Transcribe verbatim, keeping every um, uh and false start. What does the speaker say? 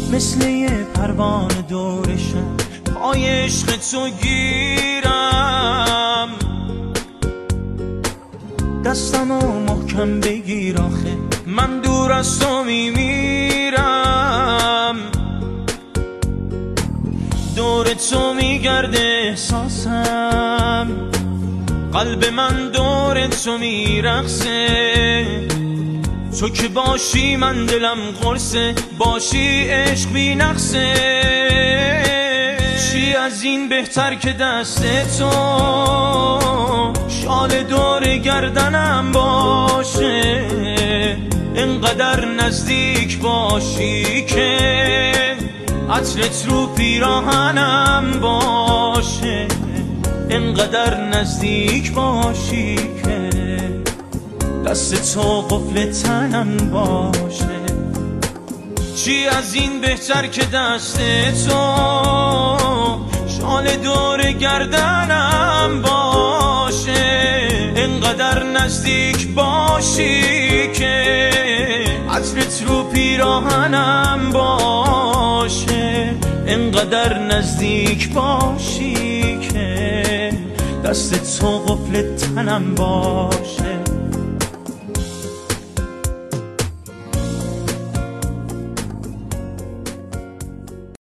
مثل یه پروانه دورشم پای عشق تو گیرم، دستمو محکم بگیر آخه من دور از تو میمیرم. دور تو میگرده احساسم، قلب من دور تو میرقصه. تو که باشی من دلم قرصه، باشی عشق بی نقصه. چی از این بهتر که دست تو شال دور گردنم باشه، انقدر نزدیک باشی که عطرت رو پیراهنم باشه، انقدر نزدیک باشی که دست تو قفل تنم باشه. چی از این بهتر که دست تو شال دور گردنم باشه، انقدر نزدیک باشی که عطرت رو پیراهنم باشه، انقدر نزدیک باشی که دست تو قفل تنم باشه.